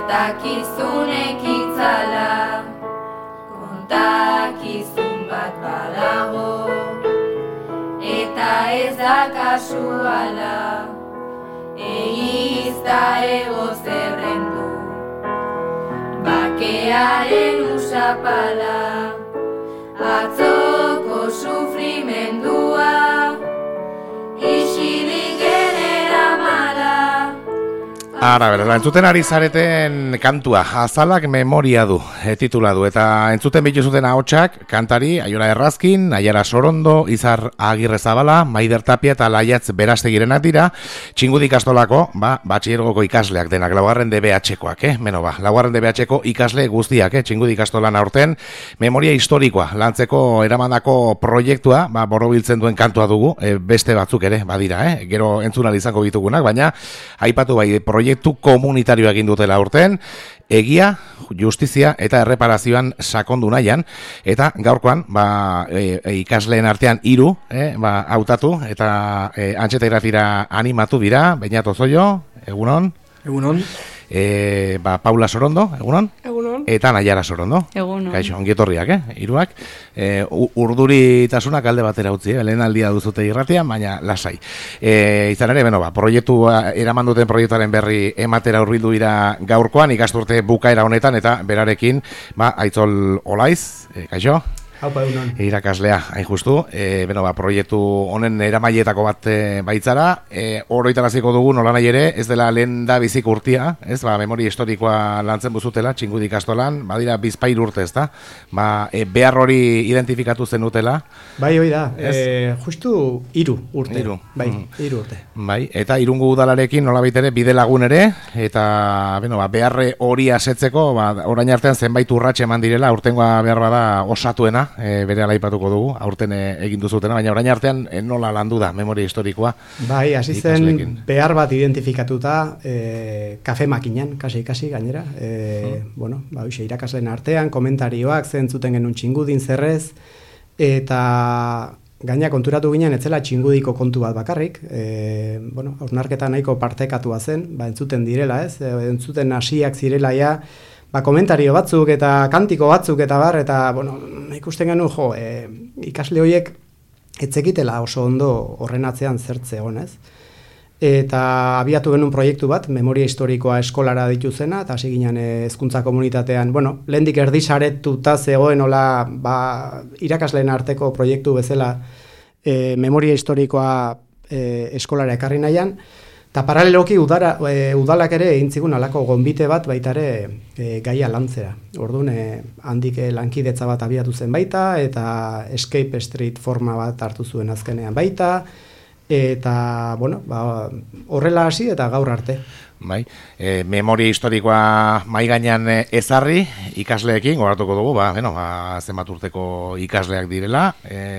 Kontakizunek itzala, kontakizun bat badago, eta ez da kasuala, egiz da ego zerrendu, bakearen usapala, atzoko sufrimendua, isilik genera mala. Ara, bera, entzuten ari zareten kantua, Azalak memoria du, titula du, eta entzuten bituzuten ahotsak, kantari, Aiora Errazkin, Aiara Sorondo, Izar Agirrezabala, Maider Tapia eta Laiatz Berastegirenak dira, Txingudi ikastolako, batxillergoko ikasleak denak, laugarren DBH-koak, laugarren DBH-ko ikasle guztiak, Txingudi ikastolan aurten, memoria historikoa, lantzeko eramandako proiektua, borobiltzen duen kantua dugu, beste batzuk ere, badira, gero entzun izango ditugunak, baina, aipatu bai, proiektu komunitarioak egin dutela urten, egia, justizia eta erreparazioan sakondu nahian, eta gaurkoan, ikasleen artean 3 hautatu, eta Antxeta Irratira animatu dira, Beñat Ozoio, egunon? Egunon. Paula Sorondo, egunon? Egunon. Eta Naiara Sorondo. Egunon. Kaixo, ongietorriak, hiruak. Urduritasunak alde batera utzi, lehen aldia duzute irratian, baina lasai. Izan ere, proiektua, eraman duten proiektuaren berri ematera hurbildu dira gaurkoan, ikasturte bukaera honetan, eta berarekin, Aitzol Olaiz, kaixo? Haupa egunon. Irakaslea, hain justu, proiektu honen eramailetako bat baitzara, oroitaraziko dugu nola nahi ere, ez dela lehen da bizik urtia, ez, memoria historikoa lantzen buzutela, Txingudi ikastolan, badira 2 urte, ez da, behar hori identifikatu zen dutela. Bai, hoi da, justu 3 urte. 3 urte. Bai, eta Irungo udalarekin nola baitere bide lagun ere, eta, beharre hori asetzeko, orain artean zenbait urratxe eman direla, aurtengoa behar bada osatuena, bere alaipatuko dugu, aurten egin duzutena, baina orain artean nola landu da memoria historikoa. Bai, hasi zen behar bat identifikatuta, kafe makinan, kasi gainera, irakasleen artean, komentarioak zentzuten genuen Txingudin zerrez, eta gaina konturatu ginen, etzela Txingudiko kontu bat bakarrik, hausnarketa nahiko partekatua zen, entzuten direla, entzuten hasiak zirela ja, komentario batzuk eta kantiko batzuk eta eta ikusten genuen ikasle horiek etzekitela oso ondo horren atzean zertze honez. Eta abiatu genuen proiektu bat, memoria historikoa eskolara dituzena, eta hasi ginen hezkuntza komunitatean, lehendik erdisaretuta zegoen hola irakasleen arteko proiektu bezala memoria historikoa eskolara ekarri nahian, eta paraleloki udalak ere egin zigun alako gonbite bat baitare gaia lantzera. Orduan, handik lankidetza bat abiatu zen baita, eta Escape Street forma bat hartu zuen azkenean baita, eta, horrela hasi eta gaur arte. Bai, memoria historikoa mai gainean ezarri ikasleekin, gogoratuko dugu, zenbat urteko ikasleak direla,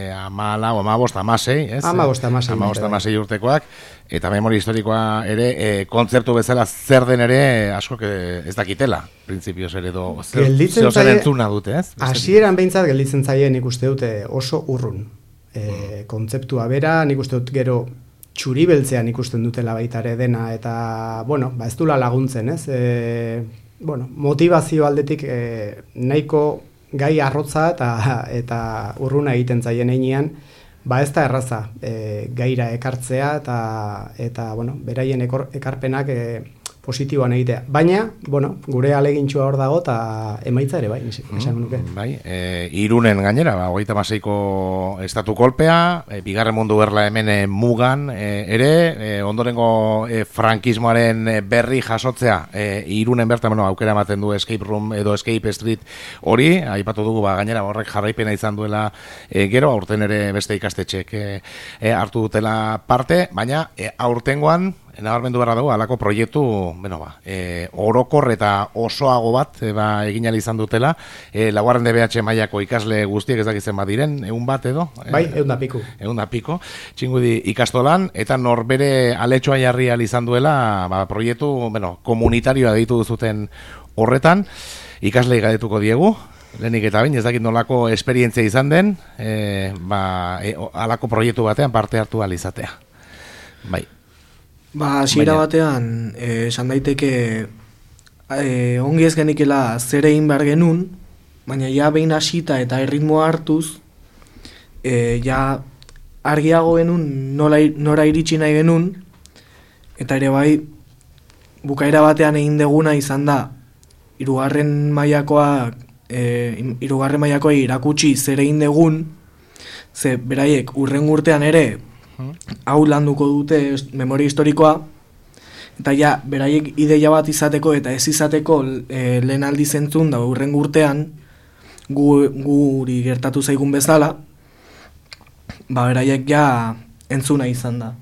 15, 16 urtekoak, eta memoria historikoa ere, kontzeptu bezala zer den ere, askok ez dakitela, printzipioz ere do, zer entzuna dute, ez? Hasieran behintzat gelditzen zaien nik uste dute oso urrun. Kontzeptua bera, nik uste dut gero txuri beltzean ikusten dutela baitare dena, eta, ez dula laguntzen, ez? Motivazio aldetik nahiko gai arrotza eta urruna egiten zaien einean, ez da erraza gaira ekartzea, eta beraien ekarpenak positiboan egitea. Baina, gure alegintxua hor dago, eta emaitza ere, esan nuke. Bai, Irunen gainera, 36ko estatu kolpea, bigarren mundu gerla hemen mugan ere, ondorengo frankismoaren berri jasotzea, Irunen bertan, aukera ematen du Escape Room edo Escape Street hori, aipatu dugu, gainera horrek jarraipena izan duela gero, aurten ere beste ikastetxek hartu dutela parte, baina aurtengoan, nabarmendu beharra dugu, alako proiektu, orokor eta osoago bat egin ahal izan dutela, laugarren DBH mailako ikasle guztiek ez dakitzen badiren, 100 bat edo? Bai, 100 da piko. Txingudi ikastolan, eta norbere aletxoa jarri ahal izan duela, proiektu, komunitarioa deitu duzuten horretan, ikaslei gadetuko diegu, lehenik eta bain, ez dakit nolako esperientzia izan den, alako proiektu batean parte hartu ahal izatea. Bai. Hasiera batean, esan daiteke ongi ez genikela zer egin behar genuen, baina ja behin hasita eta erritmoa hartuz, ja argiago genuen nora iritsi nahi genuen, eta ere bai, bukaera batean egin deguna izan da, hirugarren mailakoa irakutsi zer egin degun, ze beraiek urren urtean ere hau landuko dute memoria historikoa, eta ja, beraiek ideia bat izateko eta ez izateko lehen aldiz entzun da urren urtean guri gertatu zaigun bezala, beraiek ja entzuna izan da.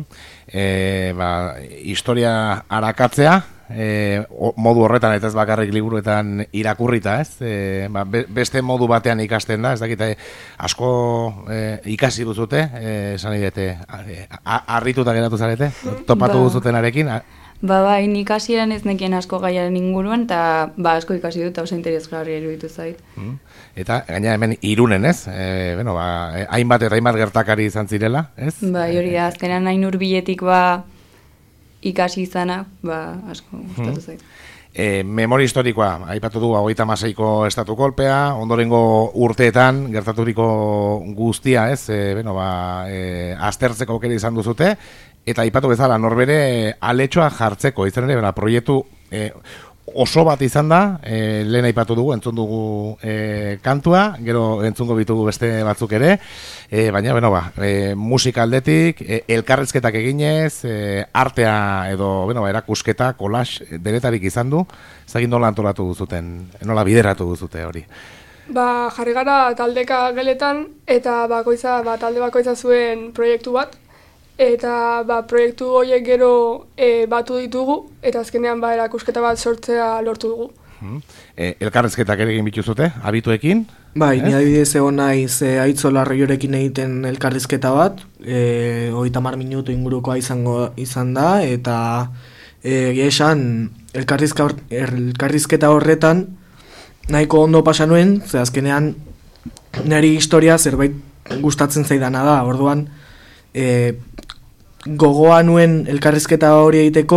Historia arakatzea, modu horretan eta ez bakarrik liburuetan irakurrita, ez? Beste modu batean ikasten da, ez dakit, asko ikasi duzute, esan idete, harrituta geratu zarete, topatu duzutenarekin? Bai, nik hasieran ez nekien asko gaiaren inguruan, eta asko ikasi dut, oso interesgarria iruditu zait. Eta gaina hemen Irunen, ez? Hainbat eta hainbat gertakari izan zirela, ez? Bai, hori da, azkenan hain hurbiletik ikasi izana, asko gustatu zait. Memoria historikoa, aipatu du 36ko estatu kolpea, ondorengo urteetan gertaturiko guztia, ez? Aztertzeko aukera izan duzute, eta aipatu bezala norbere aletxoa jartzeko, izan ere, proiektu oso bat izan da, lehen aipatu dugu, entzun dugu kantua, gero entzungo bitugu beste batzuk ere, baina, musika aldetik, elkarrezketak eginez, artea edo, erakusketa, collage, denetarik izan du, zagin nola antolatu duzuten, nola bideratu duzute hori. Jarri gara taldeka geletan, eta talde bakoitza zuen proiektu bat, eta proiektu horiek gero batu ditugu, eta azkenean erakusketa bat sortzea lortu dugu. Elkarrezketak ere egin bituzute, abituekin? Bai, ni adibidez egon naiz Aitzo Larroiorekin egiten elkarrizketa bat, 30 minutu ingurukoa izan da, eta esan elkarrizketa horretan nahiko ondo pasa nuen, ze azkenean niri historia zerbait gustatzen zaidana da, orduan gogoa nuen elkarrizketa hori egiteko,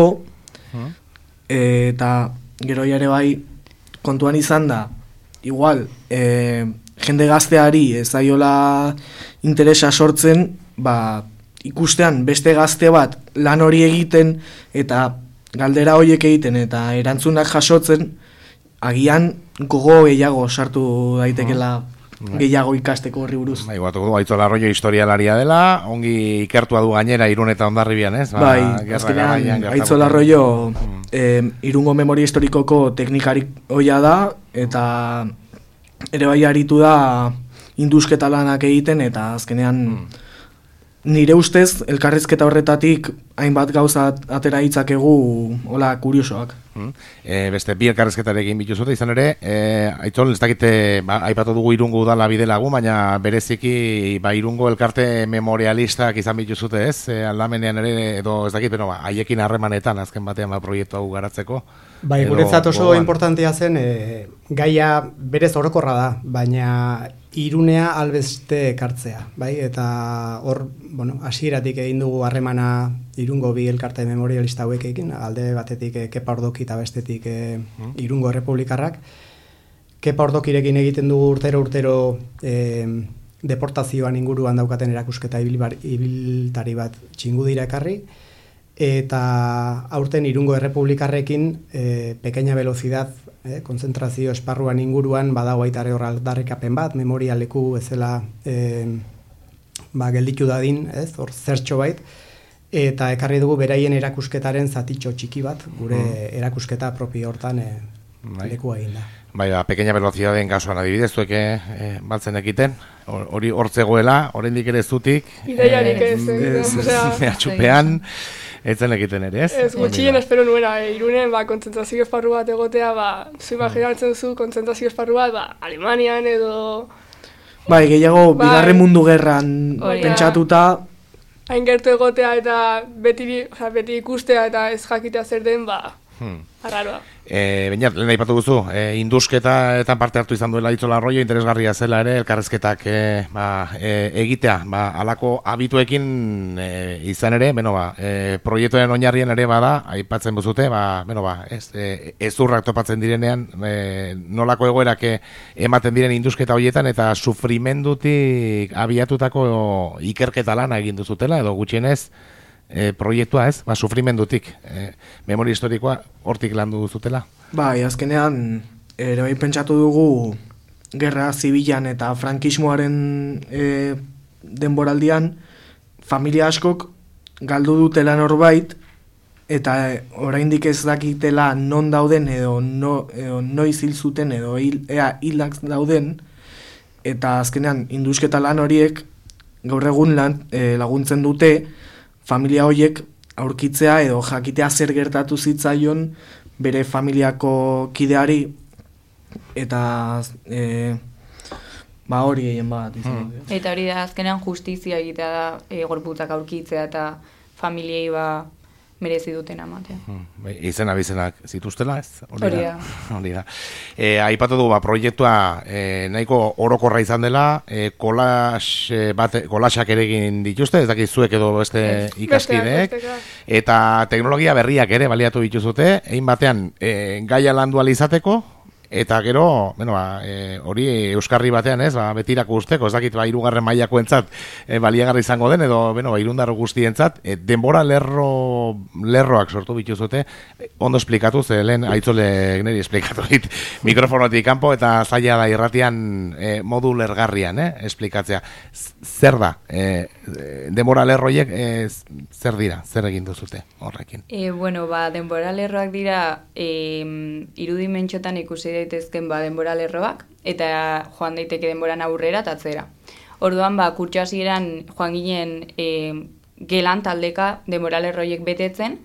eta gero ere bai kontuan izan da, igual, jende gazteari ez zaiola interesa sortzen, ikustean beste gazte bat lan hori egiten, eta galdera horiek egiten, eta erantzunak jasotzen, agian gogo gehiago sartu daitekela gehiago ikasteko horri buruz. Aitzo Larroio historialaria dela, ongi ikertua du gainera Irun eta Hondarribian, ez? Bai, azkenean Aitzo Larroio Irungo memoria historikoko teknikarik hoia da, eta ere bai aritu da indusketa lanak egiten, eta azkenean nire ustez elkarrizketa horretatik hainbat gauza atera ditzakegu hola kuriosoak. Beste bi elkarrizketarekin bituzute izan ere, Aitzol, ez dakite, aipatu dugu Irungo udala bidelagu, baina bereziki Irungo elkarte memorialistak izan bituzute, ez? Aldamenean ere, edo ez dakit, haiekin harremanetan azken batean proiektu hau garatzeko. Bai, guretzat oso importantea zen, gaia berez orokorra da, baina Irunea albeste ekartzea, bai? Eta hor, hasieratik egin dugu harremana Irungo bi elkarte memorialista hauekin, alde batetik Kepa Ordoki eta bestetik Irungo Errepublikarrak. Kepa Ordokirekin egiten dugu urtero deportazioan inguruan daukaten erakusketa ibiltari bat Txingudira ekarri, eta aurten Irungo Errepublikarrekin pequeña velocidad, konzentrazio esparruan inguruan badago aita hor aldarrikapen bat, memoria leku bezala gelditu dadin, hor zertxo bait, eta ekarri dugu beraien erakusketaren zatitxo txiki bat, gure erakusketa propio hortan lekua egin da. Bai, pequeña velocidadeen kasuan adibidez, zuek baltzen ekiten, hori hortzegoela, oraindik ere zutik, ideiarik ez, atxupean, etzen ekiten ere, ez? Ez, gutxien espero nuera, Irunen kontzentrazio esparru bat egotea, zu imaginatzen zu kontzentrazio esparru bat, Alemanian edo... Bai, gehiago, bigarren mundu gerran pentsatuta... Hain gertu egotea eta beti ikustea eta ez jakitea zer den, Arraroa. Baina, lehen aipatu duzu, indusketaetan parte hartu izan duela Itzola Arroyo, interesgarria zela ere, elkarrezketak egitea, alako abituekin izan ere, proiektuen oinarrien ere bada, aipatzen buzute, ezurrak topatzen direnean, nolako egoerak ematen diren indusketa horietan, eta sufrimendutik abiatutako ikerketa lana egin duzutela, edo gutxienez, proiektua ez, sufrimendutik, memoria historikoa hortik landu duzutela? Azkenean, ere pentsatu dugu gerra zibilan eta frankismoaren denboraldian, familia askok galdu dutela norbait, eta oraindik ez dakitela non dauden edo noiz hil zuten edo hilak dauden, eta azkenean indusketa lan horiek gaur egun laguntzen dute familia horiek aurkitzea edo jakitea zer gertatu zitzaion bere familiako kideari, eta hori egin bat. Eta hori da, azkenean justizia egitea da gorputzak aurkitzea eta familiei merezi duten amatea. Izena bizenak zituztela, ez? Hori da. Aipatu du, proiektua nahiko orokorra izan dela, kolasak ere egin dituzte, ez dakit zuek edo beste ikaskideek, eta teknologia berriak ere baliatu dituzute, egin batean gaia landu ahal izateko, eta gero, hori euskarri batean, ez, betirako usteko, ez dakit, hirugarren mailakoentzat baliagarri izango den, edo, irundar guztientzat, denbora lerroak sortu bituzute, ondo esplikatu, ze lehen Aitzole niri esplikatu dit, mikrofonotik kanpo, eta zaila da irratian modu lergarrian, esplikatzea. Zer da, denbora lerroiek, zer dira, zer egin duzute horrekin? Denbora lerroak dira, irudimentxotan ikusi daitezken denbora lerroak, eta joan daiteke denboran aurrera eta atzera. Orduan, kurtso hasieran joan ginen gelan taldeka denbora lerroiek betetzen,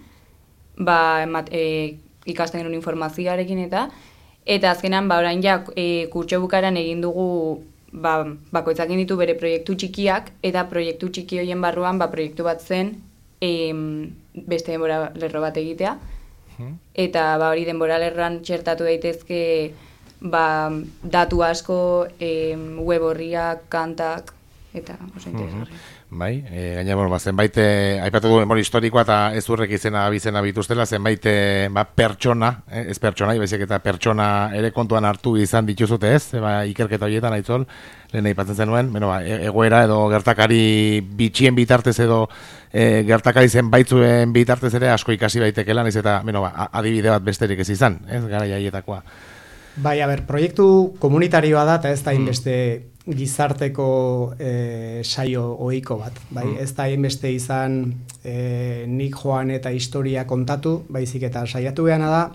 ikasten genuen informazioarekin eta azkenan, orain kurtso bukaran egin dugu bakoitzak ditu bere proiektu txikiak, eta proiektu txiki horien barruan proiektu bat zen beste denbora lerro bat egitea. Eta hori denbora lerroan txertatu daitezke datu asko, web horriak, kantak, eta oso interesgarria. Gaina, zenbait, aipatu du memoria historikoa eta ez urrek izena bituztela, zenbait pertsona, ez pertsona, baizik eta pertsona ere kontuan hartu izan dituzute ez, ikerketa horietan Aitzol, lehen aipatzen zenuen, egoera edo gertakari bitxien bitartez edo gertakari zenbaitzuen bitartez ere asko ikasi baitekela, naiz eta adibide bat besterik ez izan, ez gara jaietakoa. Proiektu komunitarioa da eta ez da inbeste gizarteko saio ohiko bat. Ez da inbeste izan nik joan eta historia kontatu, baizik eta saiatu behana da,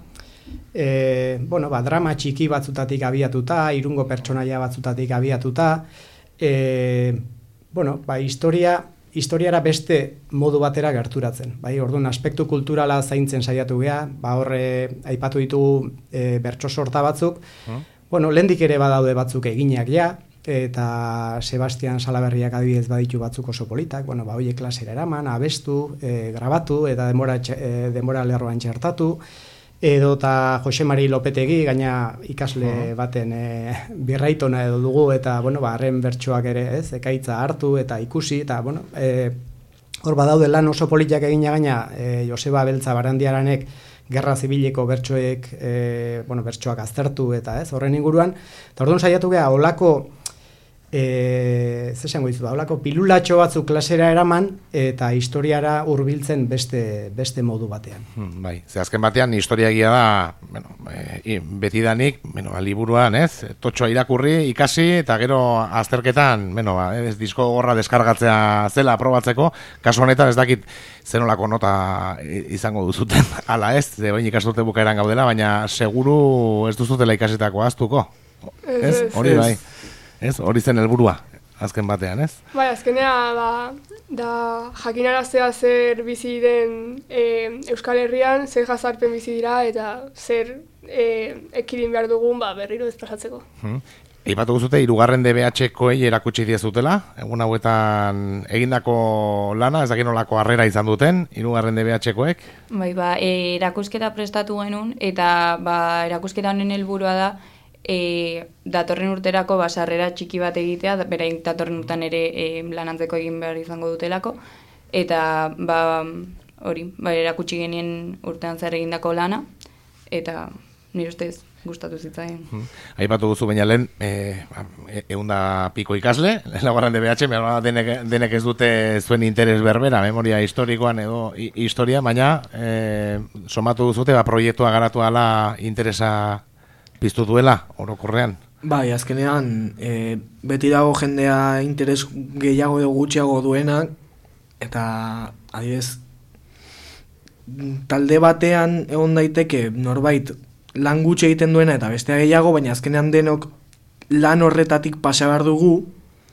drama txiki batzutatik abiatuta, irungo pertsonaia batzutatik abiatuta, historiara beste modu batera gerturatzen. Orduan, aspektu kulturala zaintzen saiatu geha, horre aipatu ditugu bertso sorta batzuk, lehendik ere badaude batzuk eginak ja, eta Sebastian Salaberriak adibidez baditu batzuk oso politak, horiek klasera eraman, abestu, grabatu, eta denbora lerroan txertatu, edo eta Jose Mari Lopetegi, gaina ikasle baten birraitona edo dugu, eta harren bertsoak ere, ekaitza hartu eta ikusi, eta hor badaude lan oso politak egina gaina Joseba Beltza Barandiaranek gerra zibileko bertsoak aztertu eta horren inguruan, eta orduan saiatu geha olako olako pilulatxo batzuk klasera eraman eta historiara hurbiltzen beste modu batean. Ze azken batean historia egia da, betidanik, liburuan, totxoa irakurri, ikasi, eta gero azterketan, disko gorra deskargatzea zela aprobatzeko, kasu honetan ez dakit zenolako nota izango duzuten, ala ez, bain ikasturte bukaeran gaudela, baina seguru ez duzutela ikasitako aztuko. Hori bai. Hori zen helburua, azken batean, ez? Azkenea da jakinaraztea zer bizi den Euskal Herrian, zer jazarpen bizi dira eta zer ekidin behar dugun berriro desplazatzeko. Eipatu guzute, 3. DBH-koei erakutsi diezutela, egun hauetan egindako lana, ez dakit nolako harrera izan duten, 3. DBH-koek? Bai, erakusketa prestatu genuen, eta erakusketa honen helburua da, datorren urterako sarrera txiki bat egitea, berain datorren urtean ere lanantzeko egin behar izango dutelako, eta erakutsi genien urtean zer egindako lana, eta nire ustez gustatu zitzaien. Aipatu duzu baina lehen, 100 piko ikasle, 3. DBH, denek ez dute zuen interes berbera, memoria historikoan edo historia, baina somatu duzute, proiektua garatu ala interesa piztu duela, orokorrean. Bai, azkenean, beti dago jendea interes gehiago edo gutxiago duenak, eta adibidez, talde batean egon daiteke norbait lan gutxi egiten duena eta bestea gehiago, baina azkenean denok lan horretatik pasa behar dugu,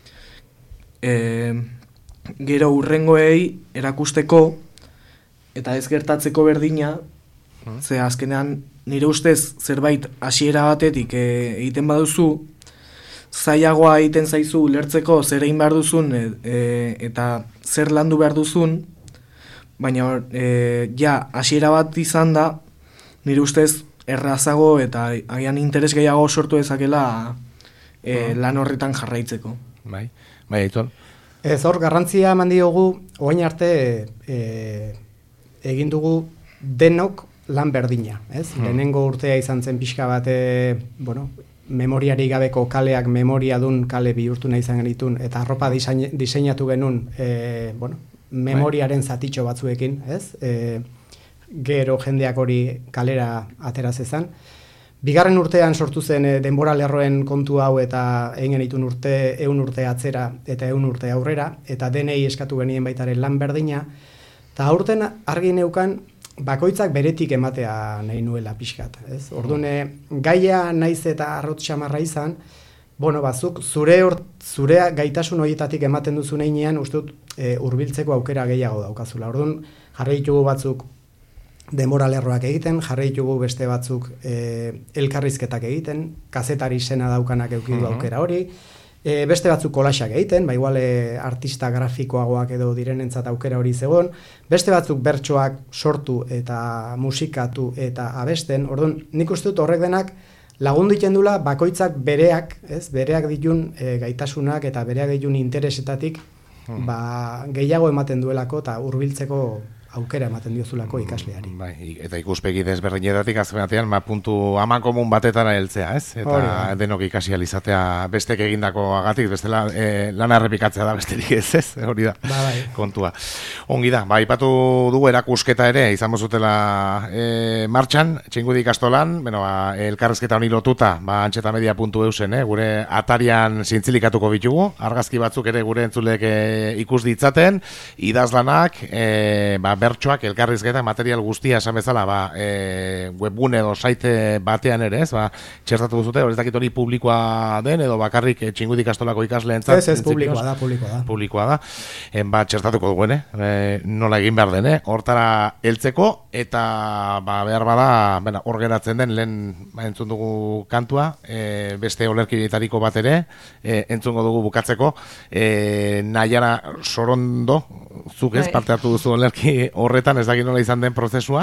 gero hurrengoei erakusteko eta ez gertatzeko berdina, ze azkenean nire ustez zerbait hasiera batetik egiten baduzu, zailagoa egiten zaizu ulertzeko zer egin behar duzun eta zer landu behar duzun, baina hasiera bat izan da, nire ustez errazago eta agian interes gehiago sortu dezakela lan horretan jarraitzeko. Bai, Aitor. Ez hor, garrantzia eman diogu, orain arte egin dugu denok lan berdina, ez? Lehenengo urtea izan zen pixka bat, memoriari gabeko kaleak memoriadun kale bihurtu nahi izan genitun, eta arropa diseinatu genuen, memoriaren zatitxo batzuekin, ez? Gero jendeak hori kalera atera zezan. Bigarren urtean sortu zen denbora lerroen kontu hau eta egin genitun 100 urte atzera eta 100 urte aurrera, eta denei eskatu genien baitaren lan berdina, eta aurten argi neukan bakoitzak beretik ematea nahi nuela pixkat. Orduan, gaia naiz eta arrot xamarra izan, bazuk zure gaitasun horietatik ematen duzu neinean, uste dut hurbiltzeko aukera gehiago daukazula. Orduan, jarri ditugu batzuk denbora lerroak egiten, jarri ditugu beste batzuk elkarrizketak egiten, kazetari sena daukanak eukidu aukera hori, beste batzuk kolaxak egiten, igual artista grafikoagoak edo direnentzat aukera hori zegoen, beste batzuk bertsoak sortu eta musikatu eta abesten. Orduan, nik uste dut horrek denak lagundu egiten dula bakoitzak bereak ditun gaitasunak eta bereak ditun interesetatik gehiago ematen duelako eta hurbiltzeko aukera ematen diozulako ikasleari. Bai, eta ikuspegi desberdinetatik azkenean puntu amankomun batetara heltzea, ez? Eta denok ikasi ahal izatea bestek egindako agatik, bestela lana errepikatzea da besterik ez, hori da kontua. Ongi da, aipatu dugu erakusketa ere, izan bozutela martxan, Txingudi ikastolan, elkarrezketa honi lotuta, antxetamedia.eusen, gure atarian zintzilikatuko bitugu, argazki batzuk ere gure entzulek ikus ditzaten, idazlanak, bertsoak, elkarrizketa, material guztia esan bezala, webgune edo site batean ere, ez, txertatu duzute, hori ez dakit hori publikoa den, edo bakarrik Txingudi ikastolako ikasleentzat. Ez, publikoa da. Publikoa da. Txertatuko dugu, nola egin behar den, hortara heltzeko, eta behar bada, hor geratzen den, lehen entzun dugu kantua, beste olerkidetariko bat ere, entzungo dugu bukatzeko, Naiara Sorondo, zuk ez, parte hartu duzu olerki horretan, ez dakit nola izan den prozesua?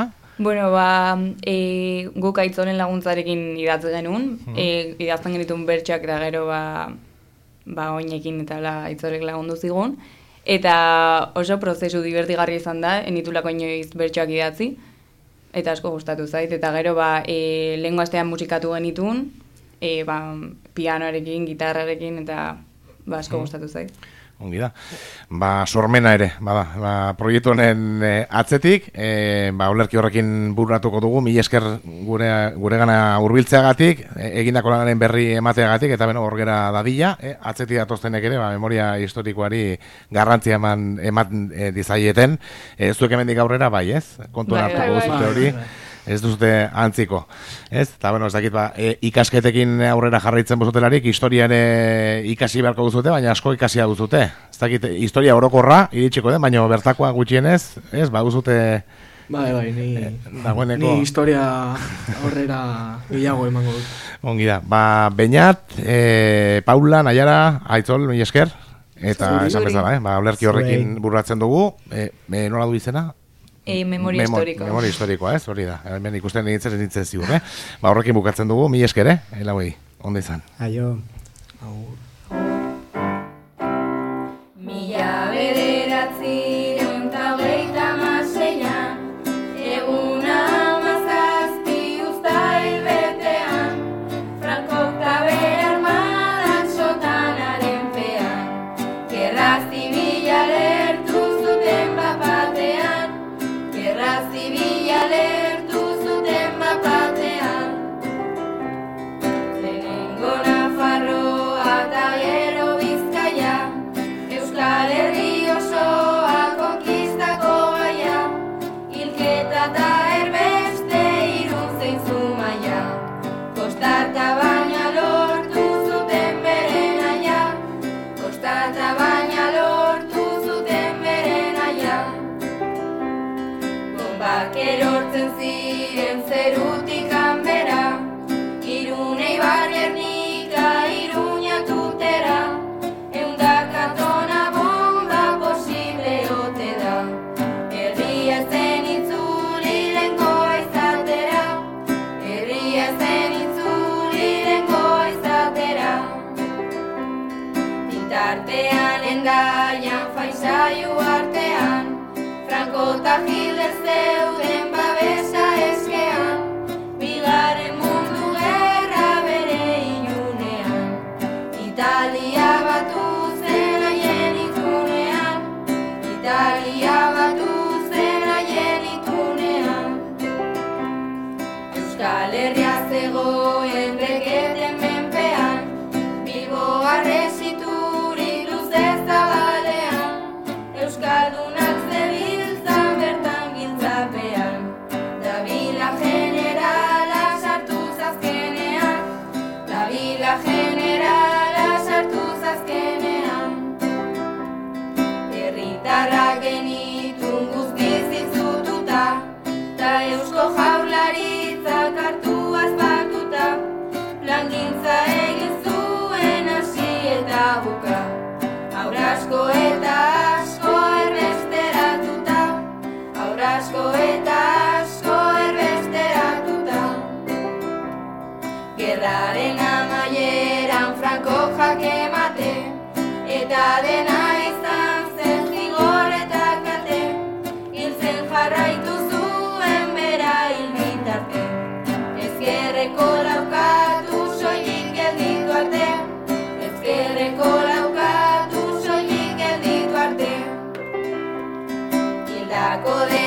Guk Aitzoren laguntzarekin idatz genuen, idazten genituen bertxak eta gero oinekin eta Aitzorek lagundu zigun, eta oso prozesu divertigarri izan da, enitulako inoiz bertxak idatzi, eta asko gustatu zait, eta gero lehengo astean musikatu genituen, pianoarekin, gitarrarekin, eta asko gustatu zait. Ongi da. Sormena ere, proiektu honen atzetik, olerki horrekin bururatuko dugu, mila esker gure gana hurbiltzeagatik, egindako lanaren berri emateagatik, eta hor gera dadila, atzetik datoztenek ere, memoria historikoari garrantzia eman dizaieten, zuek hemendik aurrera, ez? Kontuan hartuko duzute hori. Ez duzute antziko, ez? Eta, ez dakit, ikasketekin aurrera jarraitzen bozutelarik, historiare ikasi beharko duzute, baina asko ikasia duzute. Ez dakit, historia orokorra iritsiko den, baina bertakoa gutxienez, ez? Duzute Bai, Dagoeneko. Ni historia aurrera gehiago emango dut. Ongi da. Beñat, Paula, Naiara, Aitzol, mila esker. Eta esan bezala, olerki horrekin burratzen dugu. Nola du izena? Memoria historikoa. Memoria historikoa, ez? Hori da. Hemen ikusten nintzen ziur, horrekin bukatzen dugu, mila esker, Elauei, ondo izan. Aio. Mila bederatziehun eta hogeita hamaseian, eguna hamazazpi uztail betean, Frankok ta bere armadak sotanaren pean, gerra zibila lertu zuten bat-batean, gerra zibila lertu zuten bat-batean. Lehenengo Nafarroa eta gero Bizkaia, Euskal Herri osoa konkistako gaia, hilketa eta erbeste irun zein Zumaia, kostata baina lortu zuten bere naia, kostata baina lortu zuten bere naia. Bombak erortzen ziren zerutik kanbera, Irune Ibar Gernika, Iruña Tutera, eundaka tona bomba posible ote da. Herria zen itzuli lehenkoa izatera, herria zen itzuli lehenkoa izatera. Bitartean Hendaian, Faisaiu artean, Franco eta Hitler zeuden babesa eskean, Bigarren Mundu Gerra bere ilunean, Italia batu zen haien itunean, Italia batu zen haien itunean. Euskal Herria zegoen reketen menpean, Bilboa resiturik luze zabalean, Euskaldunak zebiltzan bertan giltzapean, Davila generala sartu zazkenean, Davila generala sartu zazkenean. Herritarrak genitun guztiz izututa, ta Eusko Jaurlaritzak hartu azpatuta, plangintza egin zuen hasi eta buka, aurasko eta asko erbesteratuta, aurasko eta asko erbesteratuta. Gerraren amaieran Franco jake mate, eta dena izan zen zigor eta kate, hiltzen jarraitu zuen bera hil bitarte, ezkerreko laukatu soilik gelditu arte, ezkerreko laukatu soilik gelditu arte. Hildako